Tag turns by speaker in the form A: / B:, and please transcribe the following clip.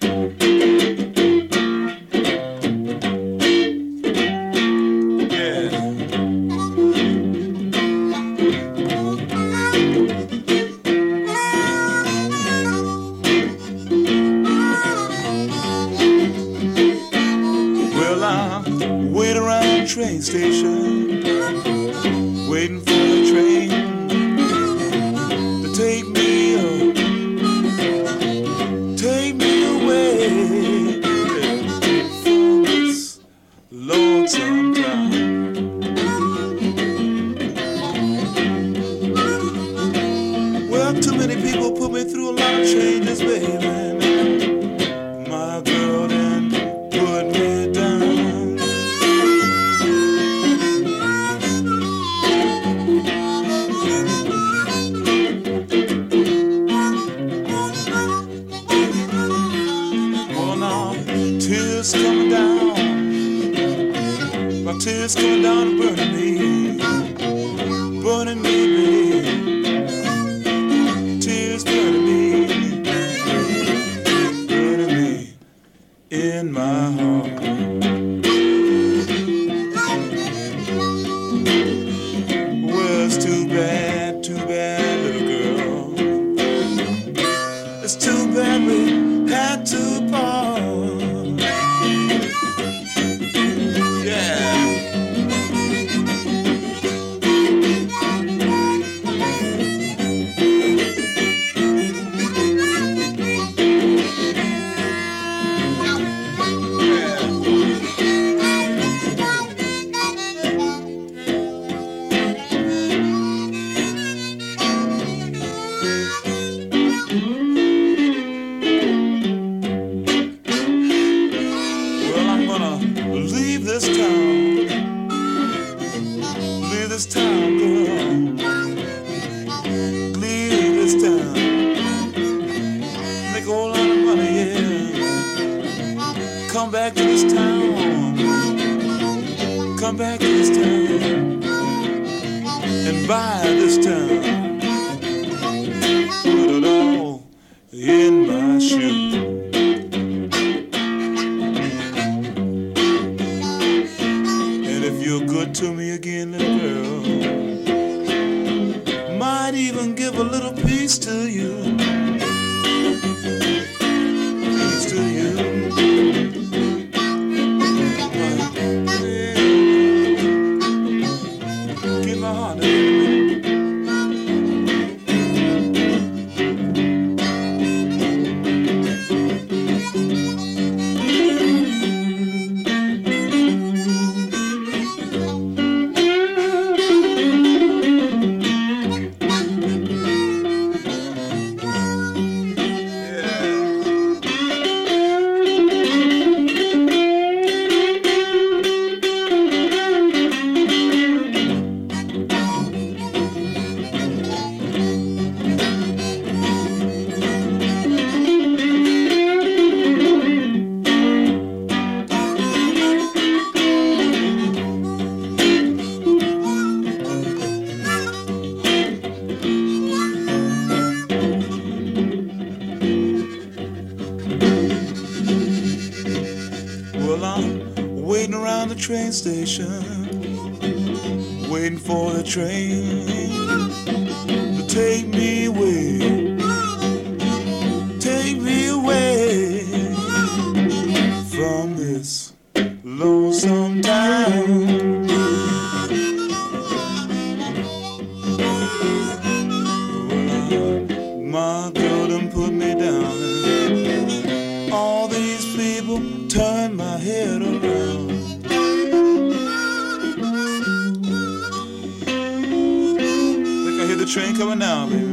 A: Train station, waiting for the train to take me away from this lonesome town. Well, too many people put me through a lot of changes, baby. My girl done put me down. Tears coming down, my tears coming down and burning me, baby. Tears burning me in my heart. Well, it's too bad, little girl. It's too bad we had to part. Leave this town, girl. Leave this town. Make a whole lot of money, yeah. Come back to this town. Come back to this town and buy this town. Put it all in my shoe. You're good to me again, little girl. Might even give a little piece to you. Piece to you. Give my heart a little. Well, I'm waiting around the train station, waiting for the train to take me away from this lonesome town. Well, my girl done put me down. All these people turn my head around. Think I hear the train coming now, baby.